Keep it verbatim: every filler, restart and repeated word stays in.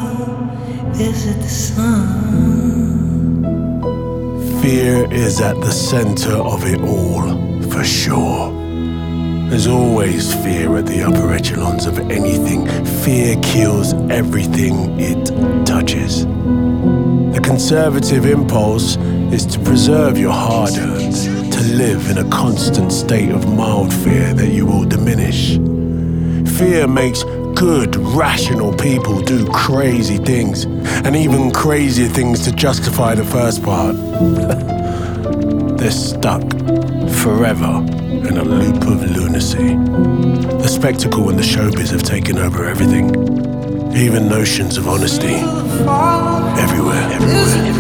visit the sun. Fear is at the center of it all, for sure. There's always fear at the upper echelons of anything. Fear kills everything it touches. The conservative impulse is to preserve your hard-earned, to live in a constant state of mild fear that you will diminish. Fear makes good, rational people do crazy things, and even crazier things to justify the first part. They're stuck forever in a loop of lunacy. The spectacle and the showbiz have taken over everything, even notions of honesty. Everywhere, everywhere.